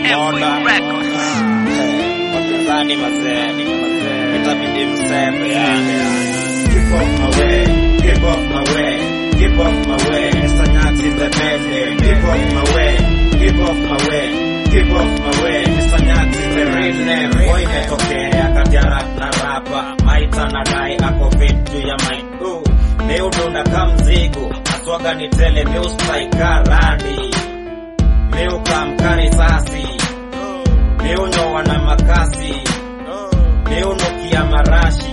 moda wakizani mazee itabidi mseme keep off my way, keep off my way, keep off my way. Mr. Nyax in the building. Keep off my way, keep off my way, keep off my way. Mr. Nyax is the real name. Boy metokea kajara na rapa maita na dai ako fit juu ya mic. Meudunda kamzigo aswaga ni tele meustaika radi meukamkari sasi meunyowa na makasi meunukia marashi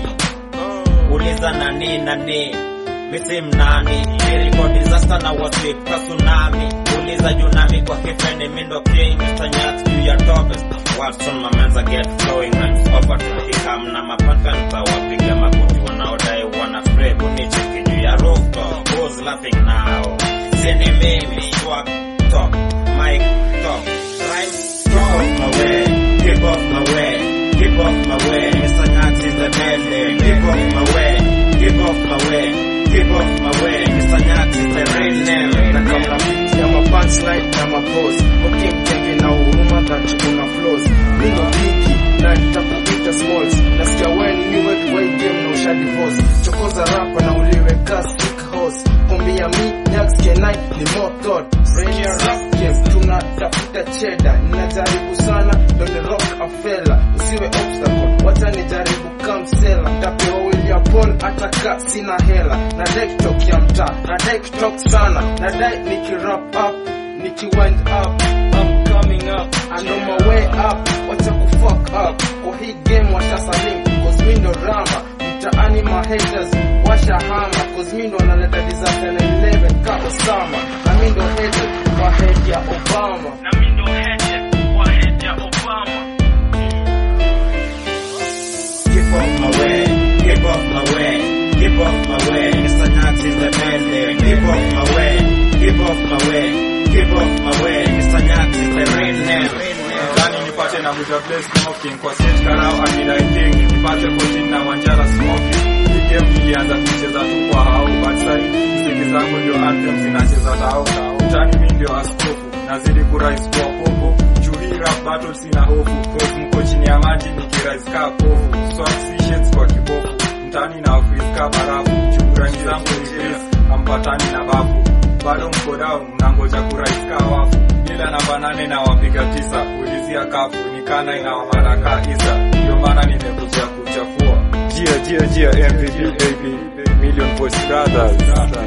uliza nani misim nani niriko disaster na wasip ka tsunami uliza junami kwa kifeni mindo king Mr. Nyax juu ya topes what's on my men's get flowing rhymes over to hikam na mapakanta wapiga mabuti wanaodai wana free kunicheki juu ya rooftop who's laughing now sini mimi swag talk mic talk rhymes keep off my way, keep off my way, keep off my way. Mr. Nyax in the building. Keep off my way, keep off my way, keep off my way. Mr. Nyax is the real name. Na kama beat ya punchline na mapose okay mtenge na huruma that una flows Mingo bigi na nitakuita smalls nasikia when you wet white game na ushadi boss chokoza rapa na uliweka sick house kumbia mi Nyax K9 ni more thought brain ya rap game tunatafuta cheddar ninajaribu sana don't rock a fella usiwe obstacle wacha nijaribu kamsela tapewa William Paul ataka sina hela na deck talk ya mtaa na deck talk sana na dai nikirap up nikiwind up I'm coming up I know my way up wacha kufuck up kwa hii game washa salim cause mi ndo rama mtaani ma haters washa hama cause mi ndo naleta disaster na 11 ka Osama na mi ndo hated kwa head ya Obama na mi ndo hated kwa head ya Obama Keep off my way, keep off my way, keep off my way. Mr. Nyax is the building. Keep off my way, keep off my way, keep off my way. Mr. Nyax is the real name. Kani nipate na muja play smoking kwa stage karao akidai king nipate kojini na wanjala smoking. Hii game nilianza kucheza tu kwa hao but sai mziki zangu ndio anthem zinacheza tao. Mtani mi ndio askofu nazidi kurise kwa popo. Juu rap battle sina hofu cause mko chini ya maji nikirise ka pofu. Swag si shades kwa kibofu mtani na Afrika barafu. Juu rangi zangu ni face ampatani na bafu. Bado mko down mnangoja kurise ka wafu. Ila namba 8 na wapiga 9 ulizia kafu nikana ina maraka isa ndio maana nimekuja kuchafua jia MVP baby Million Voice Brothers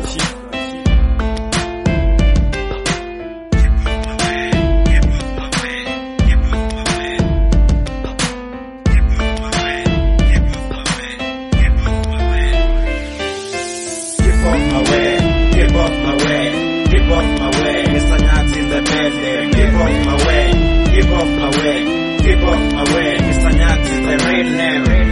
Keep off my way, keep off my way, keep off my way. Mr. Nyax in the building. Keep off my way, keep off my way, keep off my way. Mr. Nyax is the real name.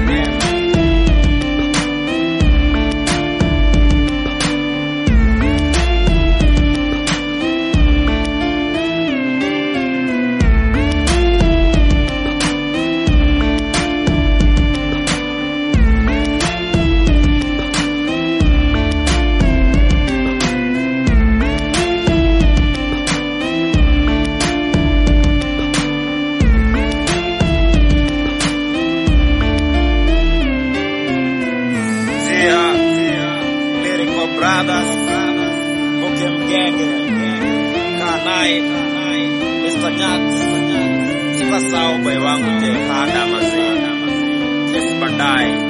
Brothers, Bokem Gang, Kanai, Mr. Nyax, sasa ubai wangu je hada mazee, yes badai.